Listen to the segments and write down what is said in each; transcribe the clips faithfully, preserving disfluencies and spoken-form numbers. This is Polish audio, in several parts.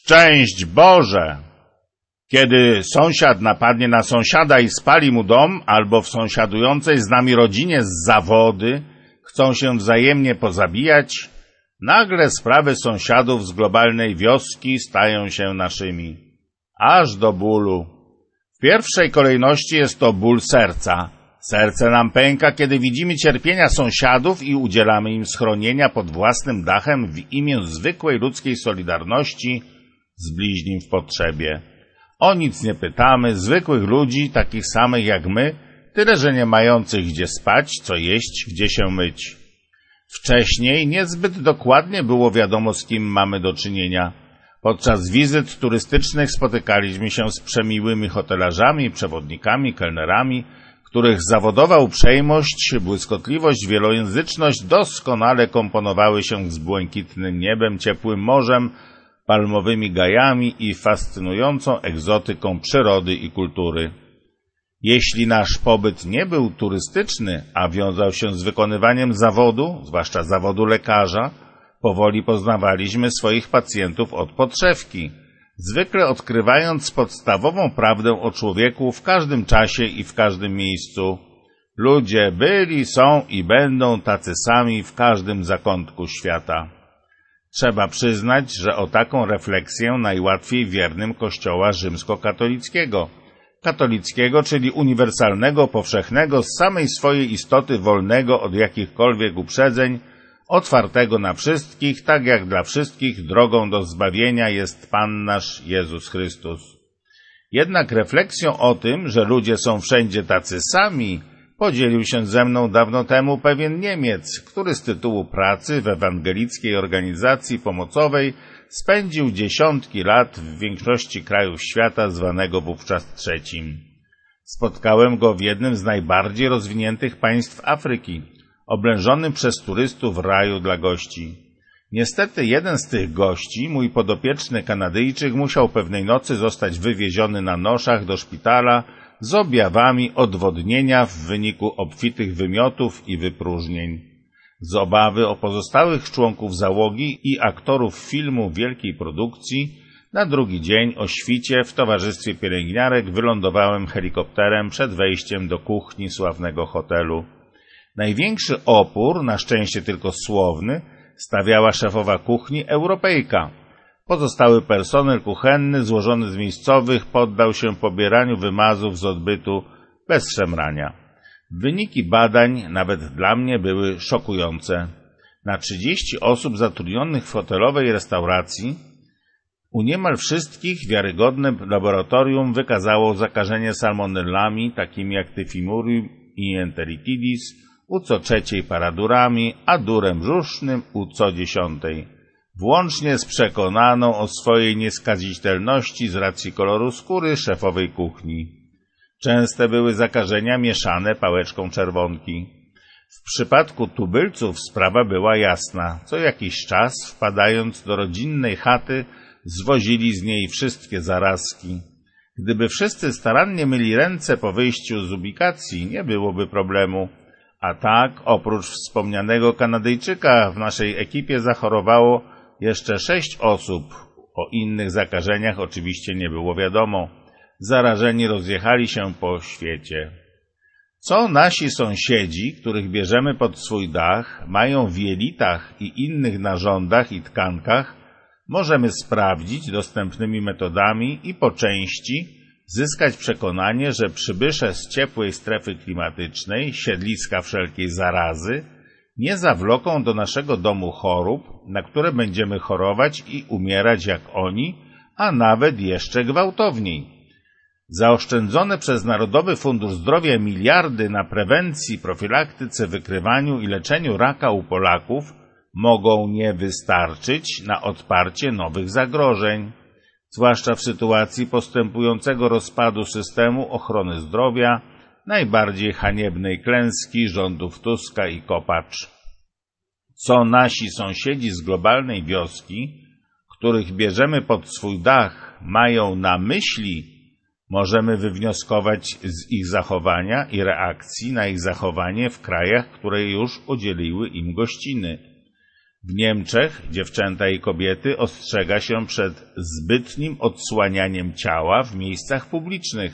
Szczęść Boże! Kiedy sąsiad napadnie na sąsiada i spali mu dom, albo w sąsiadującej z nami rodzinie z zawody chcą się wzajemnie pozabijać, nagle sprawy sąsiadów z globalnej wioski stają się naszymi. Aż do bólu. W pierwszej kolejności jest to ból serca. Serce nam pęka, kiedy widzimy cierpienia sąsiadów i udzielamy im schronienia pod własnym dachem w imię zwykłej ludzkiej solidarności z bliźnim w potrzebie. O nic nie pytamy, zwykłych ludzi, takich samych jak my, tyle że nie mających gdzie spać, co jeść, gdzie się myć. Wcześniej niezbyt dokładnie było wiadomo, z kim mamy do czynienia. Podczas wizyt turystycznych spotykaliśmy się z przemiłymi hotelarzami, przewodnikami, kelnerami, których zawodowa uprzejmość, błyskotliwość, wielojęzyczność doskonale komponowały się z błękitnym niebem, ciepłym morzem, palmowymi gajami i fascynującą egzotyką przyrody i kultury. Jeśli nasz pobyt nie był turystyczny, a wiązał się z wykonywaniem zawodu, zwłaszcza zawodu lekarza, powoli poznawaliśmy swoich pacjentów od podszewki, zwykle odkrywając podstawową prawdę o człowieku w każdym czasie i w każdym miejscu. Ludzie byli, są i będą tacy sami w każdym zakątku świata. Trzeba przyznać, że o taką refleksję najłatwiej wiernym Kościoła rzymskokatolickiego. Katolickiego, czyli uniwersalnego, powszechnego, z samej swojej istoty wolnego od jakichkolwiek uprzedzeń, otwartego na wszystkich, tak jak dla wszystkich drogą do zbawienia jest Pan nasz Jezus Chrystus. Jednak refleksją o tym, że ludzie są wszędzie tacy sami, podzielił się ze mną dawno temu pewien Niemiec, który z tytułu pracy w ewangelickiej organizacji pomocowej spędził dziesiątki lat w większości krajów świata zwanego wówczas trzecim. Spotkałem go w jednym z najbardziej rozwiniętych państw Afryki, oblężonym przez turystów raju dla gości. Niestety jeden z tych gości, mój podopieczny Kanadyjczyk, musiał pewnej nocy zostać wywieziony na noszach do szpitala z objawami odwodnienia w wyniku obfitych wymiotów i wypróżnień. Z obawy o pozostałych członków załogi i aktorów filmu wielkiej produkcji, na drugi dzień o świcie w towarzystwie pielęgniarek wylądowałem helikopterem przed wejściem do kuchni sławnego hotelu. Największy opór, na szczęście tylko słowny, stawiała szefowa kuchni, Europejka. Pozostały personel kuchenny, złożony z miejscowych, poddał się pobieraniu wymazów z odbytu bez szemrania. Wyniki badań, nawet dla mnie, były szokujące. Na trzydzieści osób zatrudnionych w hotelowej restauracji u niemal wszystkich wiarygodne laboratorium wykazało zakażenie salmonellami, takimi jak tyfimurium i enteritidis, u co trzeciej paradurami, a durem brzusznym u co dziesiątej, włącznie z przekonaną o swojej nieskazitelności z racji koloru skóry szefowej kuchni. Częste były zakażenia mieszane pałeczką czerwonki. W przypadku tubylców sprawa była jasna. Co jakiś czas, wpadając do rodzinnej chaty, zwozili z niej wszystkie zarazki. Gdyby wszyscy starannie myli ręce po wyjściu z ubikacji, nie byłoby problemu. A tak, oprócz wspomnianego Kanadyjczyka, w naszej ekipie zachorowało jeszcze sześć osób. O innych zakażeniach oczywiście nie było wiadomo. Zarażeni rozjechali się po świecie. Co nasi sąsiedzi, których bierzemy pod swój dach, mają w jelitach i innych narządach i tkankach, możemy sprawdzić dostępnymi metodami i po części zyskać przekonanie, że przybysze z ciepłej strefy klimatycznej, siedliska wszelkiej zarazy, nie zawloką do naszego domu chorób, na które będziemy chorować i umierać jak oni, a nawet jeszcze gwałtowniej. Zaoszczędzone przez Narodowy Fundusz Zdrowia miliardy na prewencji, profilaktyce, wykrywaniu i leczeniu raka u Polaków mogą nie wystarczyć na odparcie nowych zagrożeń, zwłaszcza w sytuacji postępującego rozpadu systemu ochrony zdrowia, najbardziej haniebnej klęski rządów Tuska i Kopacz. Co nasi sąsiedzi z globalnej wioski, których bierzemy pod swój dach, mają na myśli, możemy wywnioskować z ich zachowania i reakcji na ich zachowanie w krajach, które już udzieliły im gościny. W Niemczech dziewczęta i kobiety ostrzega się przed zbytnim odsłanianiem ciała w miejscach publicznych,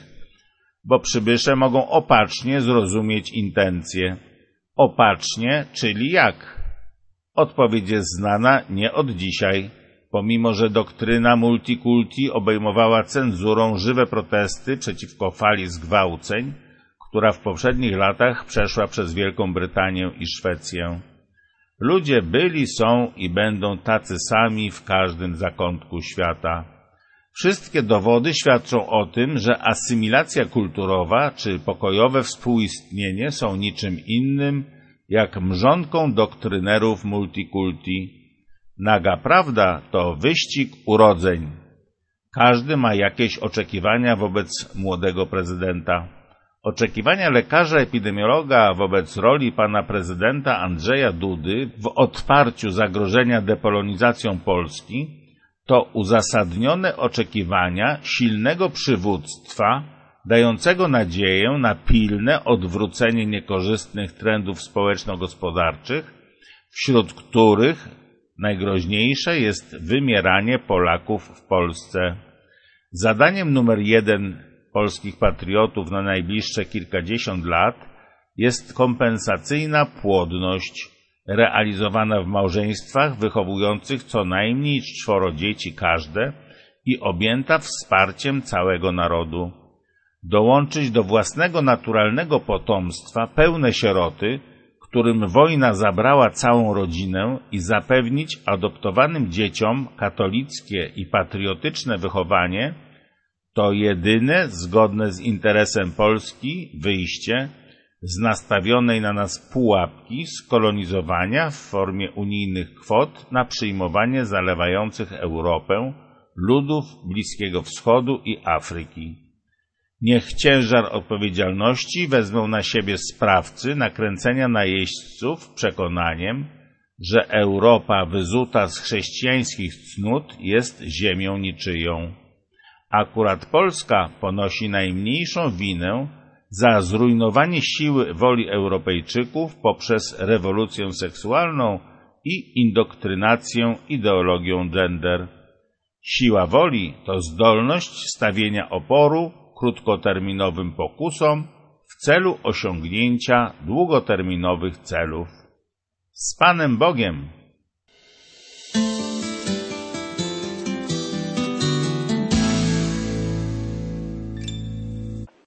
bo przybysze mogą opacznie zrozumieć intencje. Opacznie, czyli jak? Odpowiedź jest znana nie od dzisiaj. Pomimo że doktryna multikulti obejmowała cenzurą żywe protesty przeciwko fali zgwałceń, która w poprzednich latach przeszła przez Wielką Brytanię i Szwecję. Ludzie byli, są i będą tacy sami w każdym zakątku świata. Wszystkie dowody świadczą o tym, że asymilacja kulturowa czy pokojowe współistnienie są niczym innym jak mrzonką doktrynerów multikulti. Naga prawda to wyścig urodzeń. Każdy ma jakieś oczekiwania wobec młodego prezydenta. Oczekiwania lekarza epidemiologa wobec roli pana prezydenta Andrzeja Dudy w odparciu zagrożenia depolonizacją Polski to uzasadnione oczekiwania silnego przywództwa dającego nadzieję na pilne odwrócenie niekorzystnych trendów społeczno-gospodarczych, wśród których najgroźniejsze jest wymieranie Polaków w Polsce. Zadaniem numer jeden polskich patriotów na najbliższe kilkadziesiąt lat jest kompensacyjna płodność, realizowana w małżeństwach wychowujących co najmniej czworo dzieci każde i objęta wsparciem całego narodu. Dołączyć do własnego naturalnego potomstwa pełne sieroty, którym wojna zabrała całą rodzinę, i zapewnić adoptowanym dzieciom katolickie i patriotyczne wychowanie, to jedyne zgodne z interesem Polski wyjście z nastawionej na nas pułapki skolonizowania w formie unijnych kwot na przyjmowanie zalewających Europę ludów Bliskiego Wschodu i Afryki. Niech ciężar odpowiedzialności wezmą na siebie sprawcy nakręcenia najeźdźców przekonaniem, że Europa wyzuta z chrześcijańskich cnót jest ziemią niczyją. Akurat Polska ponosi najmniejszą winę za zrujnowanie siły woli Europejczyków poprzez rewolucję seksualną i indoktrynację ideologią gender. Siła woli to zdolność stawienia oporu krótkoterminowym pokusom w celu osiągnięcia długoterminowych celów. Z Panem Bogiem!